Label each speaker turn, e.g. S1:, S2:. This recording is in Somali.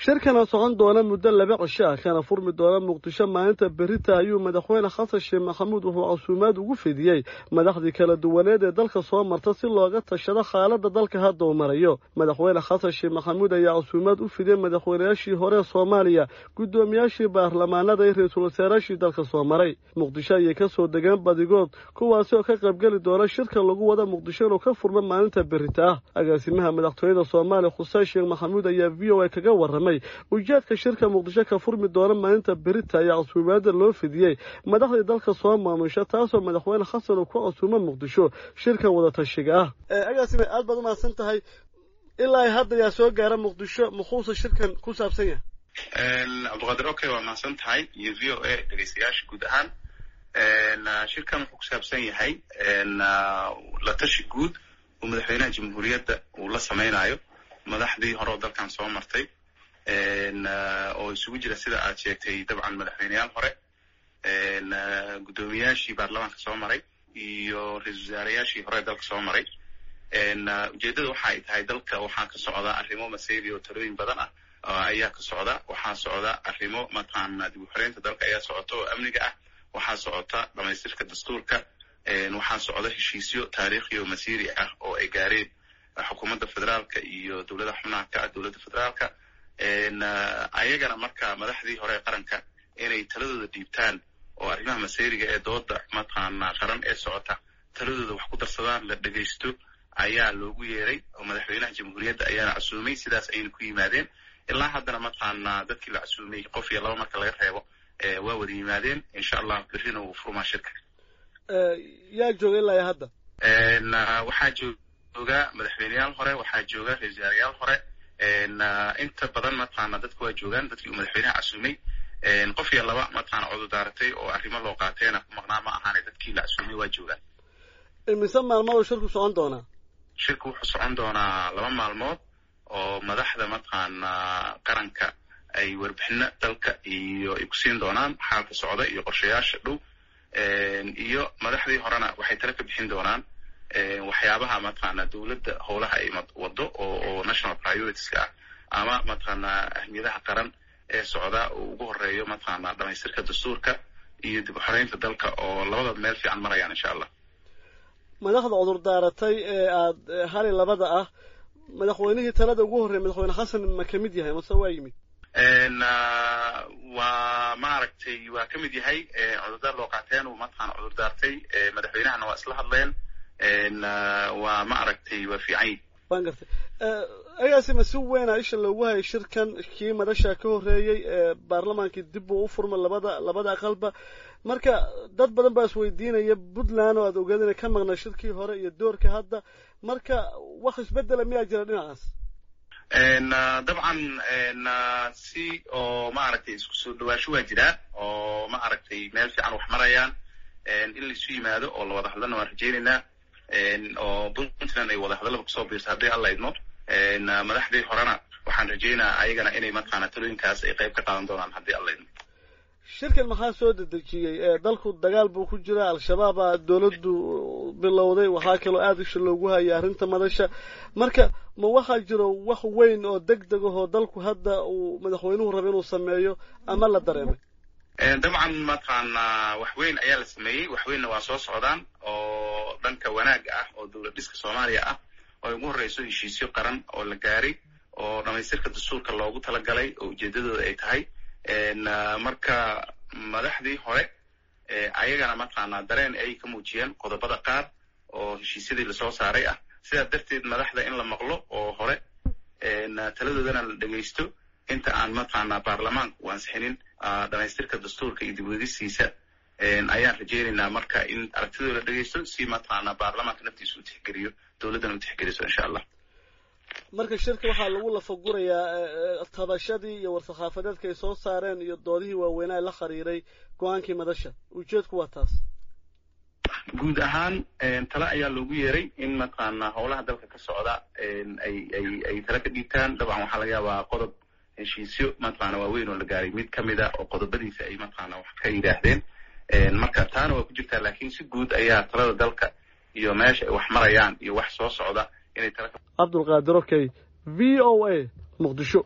S1: shirkana socon doona muddo 2 cisho ah kana furmi doona Muqdisho maalinta berita ayuu madaxweyne Xasan Sheekh Maxamuud wuxuu casuumaad ugu fidiyay madaxdii kala duwaneed ee dalka soo marta si looga tashado xaaladda dalka hadda uu marayo madaxweyne Xasan Sheekh Maxamuud ayaa casuumaad u fidiyay madaxweynayaashii hore Soomaaliya gudoomiyaashii baarlamaanada iyo ra'iisul wasaarayaashii dalka soo maray Muqdisho ayay ka soo degaan badigood kuwaas oo ka qayb gali doona shirka lagu wada Muqdisho oo ka furma maalinta berita agaasimaha madaxtooyada Soomaaliya Xuseen Sheekh Maxamuud ayaa VOA kaga waramay ujeedka shirka Muqdisho ka furmi doona maalinta berita ayaa casuumaadda loo fidiyay madaxda dalka soo maamusha taasoo madaxweyne Xasan uu ku casuumay Muqdisho shirka wada tashiga agaasime aad baad u mahadsan tahay ilaa hadda yaa soo gaara Muqdisho muxuu shirkan ku saabsan yahay
S2: Abdulqaadir okay waa mahadsan tahay iyo VOA dhageystayaasha guud ahaan shirkan wuxuu ku saabsan yahay la tashi guud oo madaxweynaha jamhuuriyadda uu la sameeyo madaxdii hore dalkan soo martay oo isugu jira sida aad sheegtay dabcan madaxweynayaal hore gudoomiyaashii baarlamaanka soo maray iyo ra'iisul wasaarayaashii hore dalka soo maray ujeedada waxa ay tahay dalka waxaa ka socda arrimo masiiri oo talooyin badan ah ayaa ka socda waxaa socda arrimo mataqaana dib u xiraynta dalka ayaa socota oo amniga ah waxaa socota dhamaystirka dastuurka waxaa socda heshiisyo taariikhi oo masiiri ah oo ay gaareen xukuumadda federaalka iyo dowladda xubnaha ka ah dowladda federaalka ayagana marka madaxdii hore qaranka inay taladooda dhiibtaan oo arrimaha masiiriga ee dooda mataqaana qaran ee socota taladooda wax ku darsadaan la dhageysto ayaa loogu yeeray oo madaxweynaha jamhuuriyadda ayaana casuumay sidaas ayayna ku yimaadeen ilaa haddana mataqaana dadkii la casuumay qof iyo laba marka laga reebo waa wada yimaadeen insha Allah berrina uu furmaa shirka
S1: yaa joogay ilaa hadda
S2: waxaa jooga madaxweynayaal hore waxaa jooga ra'iisul wasaarayaal hore inta badan mataqaana dadku waa joogaan dadkii madaxweynaha casuumay qof iyo laba mataqaana cod daaratay oo arrimo loo qaateena ku maqnaa ma ahaanay dadkii la casuumay waa joogaan
S1: imise maalmood shirku socon doonaa
S2: shirku wuxuu socon doonaa 2 maalmood oo madaxda mataqaana qaranka ay warbixino dalka iyo ay ku siin doonaan xaalka socda iyo qorshayaasha dhow iyo madaxdii horena waxay tala ka bixin doonaan waxyaabaha mataqaana dawladda howlaha ay wado oo national priorities ah ama mataqaana ahmiyadaha qaran ee socda oo ugu horeeyo mataqaana dhamaystirka dastuurka iyo dib u xiraynta dalka oo labadaba meel fiican marayaan insha Allah
S1: madaxda cudur daaratay ee aad hali labada ah madaxweynihii talada ugu horeeyay madaxweyne Xasan ma kamid yahay mase waa yimid
S2: waa maaragtay waa kamid yahay cudurdaar loo qaateen oo mataqaana cudur daartay madaxweynahana waa isla hadleen waa maaragtay waa fiican
S1: bangartay agaasima si weyn isha loogu hayay shirkan kii madasha ka horeeyay baarlamaanka dib uu furma labada aqalba marka dad badan baa isweydiinaya Puntland oo aad ogaadeen ka maqnaa shirkii hore iyo doorka hadda marka wax isbedel ma jira dhinacaas
S2: dabcan si oo maaragtay isku soo dhawaasho waa jiraan oo maaragtay meel fiican wax marayaan in la isu yimaado oo la wada hadlana waan rajaynaynaa oo Puntland ay wada hadalada ku soo biirtay haddii alla idmo madaxdii horena waxaan rajaynayaa ayagana inay mataqaana talooyinkaas ay qayb ka qaadan doonaan haddii alla idmo
S1: shirkan maxaa soo dedejiyay dalku dagaal buu ku jira al-shabaab dawladdu bilowday waxa kale oo aad isha loogu hayay arrinta madasha marka ma waxa jiro wax weyn oo degdeg ah oo dalku hadda uu madaxweynuhu rabo inuu sameeyo ama la dareemay
S2: dabcan mataqaana wax weyn ayaa la sameeyay wax weynna waa soo socdaan oo dhanka wanaaga ah oo dawlad dhiska Soomaaliya ah oo ugu horeyso heshiisyo qaran oo la gaaray oo dhamaystirka dastuurka loogu talagalay oo ujeedadooda ay tahay marka madaxdii hore ayagana mataqaana dareen ay ka muujiyeen qodobada qaar oo heshiisyadii la soo saaray ah sida darteed madaxda in la maqlo oo hore taladoodana la dhageysto inta aan mataqaana baarlamaanka u ansixinin dhamaystirka dastuurka iyo dib u eegisiisa ayaan rajaynaynaa marka in aragtidooda la dhageysto si mataqaana baarlamaanka naftiisa u tixgeliyo dawladdana u tixgeliso insha Allah
S1: marka shirka waxaa lagu lafagurayaa tabashadii iyo warsaxaafadeedka ay soo saareen iyo doodihii waaweynaa la xiriiray go'aankii madasha ujeedku waa taas
S2: guud ahaan tala ayaa loogu yeeray in mataqaana howlaha dalka ka socda ay tala ka dhiibtaan dabcan waxaa laga yaabaa qodob heshiisyo mataqaana waaweyn oo la gaaray mid kamid ah oo qodobadiisa ay mataqaana wax ka yidhaahdeen marka taana waa ku jirtaa laakiin si guud ayaa talada dalka iyo meesha ay wax marayaan iyo wax soo socda inay tala
S1: Abdulqaadir okay VOA Muqdisho